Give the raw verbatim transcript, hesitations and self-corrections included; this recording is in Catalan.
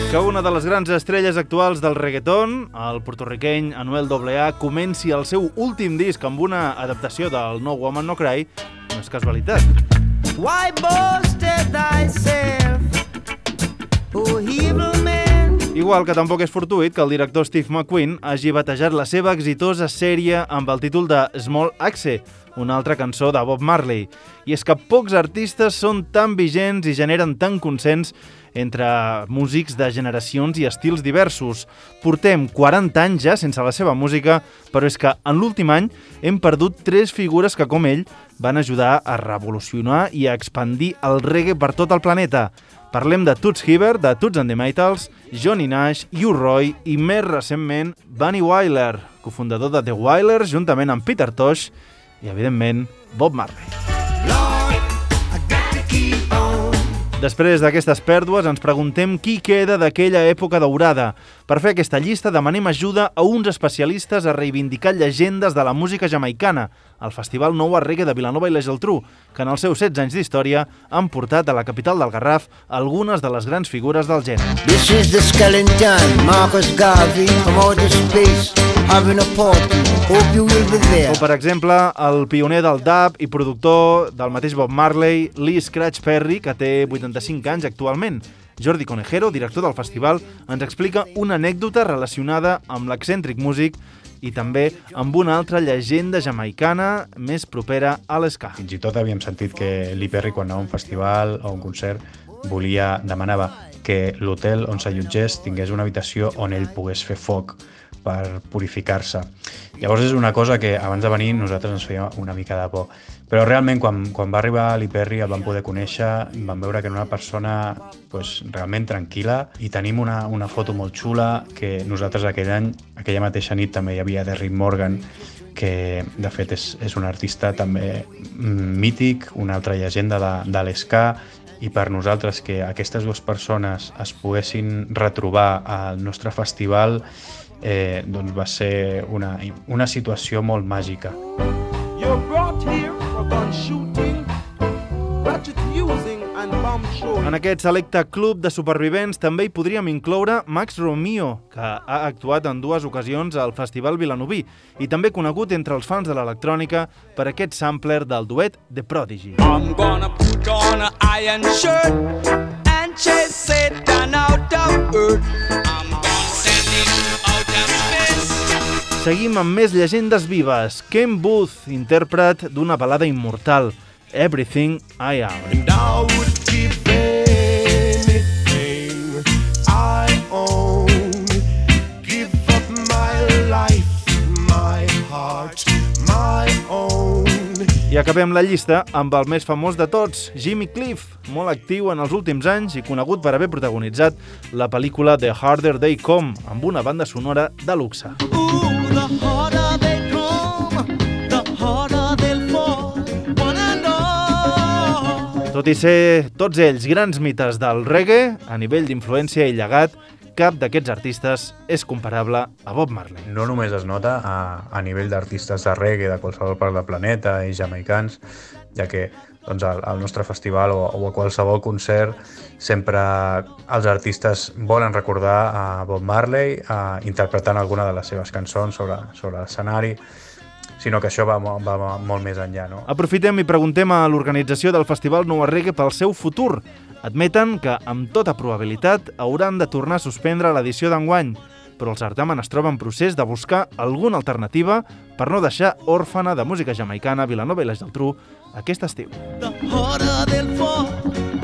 Que una de les grans estrelles actuals del reggaeton, el porto-riqueny Anuel A A, comenci el seu últim disc amb una adaptació del No Woman No Cry, no és casualitat. Why boasted thyself, O evil man? Igual que tampoc és fortuït que el director Steve McQueen hagi batejat la seva exitosa sèrie amb el títol de Small Axe, una altra cançó de Bob Marley. I és que pocs artistes són tan vigents i generen tant consens entre músics de generacions i estils diversos. Portem quaranta anys ja sense la seva música, però és que en l'últim any hem perdut tres figures que, com ell, van ajudar a revolucionar i a expandir el reggae per tot el planeta. Parlem de Toots Hibbert, de Toots and the Maytals, Johnny Nash, U-Roy i, més recentment, Bunny Wailer, cofundador de The Wailers, juntament amb Peter Tosh i, evidentment, Bob Marley. Després d'aquestes pèrdues ens preguntem qui queda d'aquella època daurada. Per fer aquesta llista demanem ajuda a uns especialistes a reivindicar llegendes de la música jamaicana, al Festival Nou a Reggae de Vilanova i la Geltrú, que en els seus setze anys d'història han portat a la capital del Garraf algunes de les grans figures del gènere. This is the skeleton, Marcus Garvey, from outer space, having a party. Hope you will be there. O, per exemple, el pioner del dub i productor del mateix Bob Marley, Lee Scratch Perry, que té vuitanta-cinc anys actualment. Jordi Conejero, director del festival, ens explica una anècdota relacionada amb l'excèntric músic i també amb una altra llegenda jamaicana més propera a l'esca. Fins i tot havíem sentit que Lee Perry, quan anava a un festival o a un concert, volia, demanava que l'hotel on s'allotgés tingués una habitació on ell pogués fer foc per purificar-se. Llavors és una cosa que abans de venir nosaltres ens feia una mica de por. Però realment quan, quan va arribar Lee Perry el vam poder conèixer, vam veure que era una persona pues, realment tranquil·la i tenim una, una foto molt xula que nosaltres aquell any, aquella mateixa nit també hi havia Derrick Morgan, que de fet és, és un artista també mític, una altra llegenda de, de l'esca, i per nosaltres que aquestes dues persones es poguessin retrobar al nostre festival eh, doncs va ser una, una situació molt màgica. En aquest selecte club de supervivents també hi podríem incloure Max Romeo, que ha actuat en dues ocasions al Festival Vilanoví i també conegut entre els fans de l'electrònica per aquest sampler del duet The Prodigy. I'm gonna put on an iron shirt and chase Satan out of earth. I'm gonna send him out of space. Seguim amb més llegendes vives. Ken Booth, intèrpret d'una balada immortal, Everything I Am. And I would give anything I own, give up my life, my heart, my own. I acabem la llista amb el més famós de tots, Jimmy Cliff, molt actiu en els últims anys i conegut per haver protagonitzat la pel·lícula The Harder They Come, amb una banda sonora de luxe. Ooh, the harder they come, the harder they'll fall, one and all. Tot i ser tots ells grans mites del reggae, a nivell d'influència i llegat, cap d'aquests artistes és comparable a Bob Marley. No només es nota a, a nivell d'artistes de reggae de qualsevol part del planeta i jamaicans, ja que doncs, al, al nostre festival o, o a qualsevol concert sempre els artistes volen recordar a Bob Marley a, interpretant alguna de les seves cançons sobre, sobre l'escenari, sinó que això va, va, va molt més enllà. No? Aprofitem i preguntem a l'organització del Festival Nou a Reggae pel seu futur. Admeten que, amb tota probabilitat, hauran de tornar a suspendre l'edició d'enguany, però el certamen es troba en procés de buscar alguna alternativa per no deixar òrfana de música jamaicana Vilanova i la Geltrú aquest estiu. The harder they'll fall,